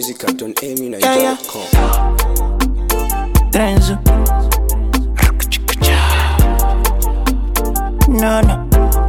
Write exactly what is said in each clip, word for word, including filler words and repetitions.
music at don amy Yeah, nigeria yeah. dot com. Trenzo. No, no.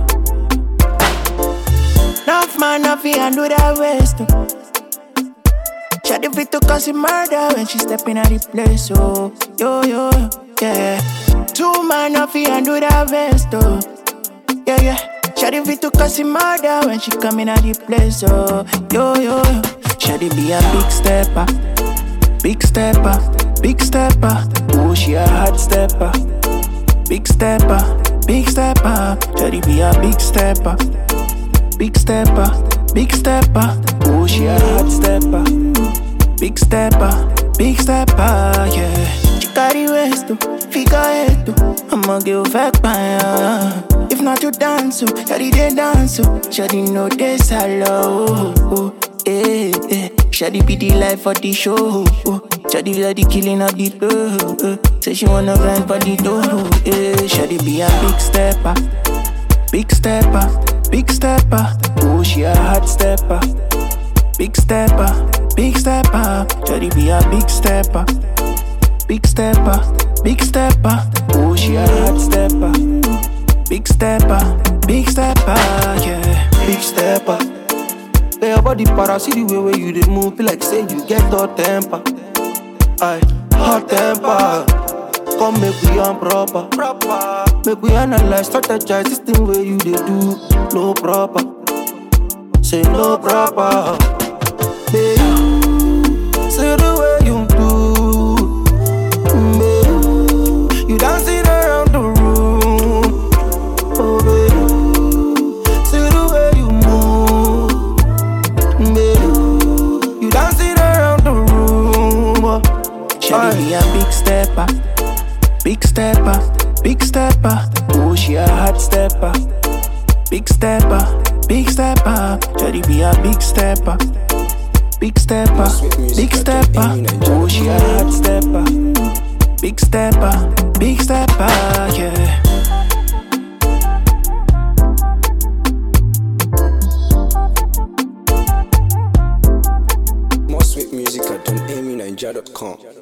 Enough man, nothing and do that waste. Shawty fit to cause it murder when she step in at the place. Oh, yo, yo, yeah. Two man, nothing and do that waste. Oh, yeah, yeah. Shawty fit to cause it murder when she come in at the place. Oh, yo, yo. Shawty be a big stepper, big stepper, big stepper. Oh, she a hot stepper, big stepper, big stepper. Shawty be a big stepper, big stepper, big stepper. Oh, she a hot stepper, big stepper, big stepper. Yeah. She carry waist to figure eight to. I'ma give back my if not to dance, so shawty they dance, so shawty know this hello. Oh, oh, eh, eh. Shawty be the life for the show. Oh, shawty like the killing of the dough. Eh. Say she wanna grind for the dough. Eh. Shawty be a big stepper, big stepper, big stepper. Oh, she a hot stepper, big stepper, big stepper. Shawty be a big stepper, big stepper, big stepper. Oh, she a hot stepper, big stepper, big stepper. Yeah, Big stepper. Lay your body para, see the way where you dey move. Feel like say you get hot temper. Aye, hot temper. Come make we on proper. Make we analyze, strategize this thing where you dey do. No proper. Say no proper. Babe, say the way you do. Babe, you dancing around the room. Oh babe, say the way you move. Babe, you dancing around the room. shawty be a big stepper, big stepper, big stepper. Oh, she a hot stepper, big stepper, big stepper. Shawty be a big stepper, big stepper, big stepper. Oh, she a hot stepper, big stepper, big stepper. Yeah. More sweet music at don amy nigeria dot com.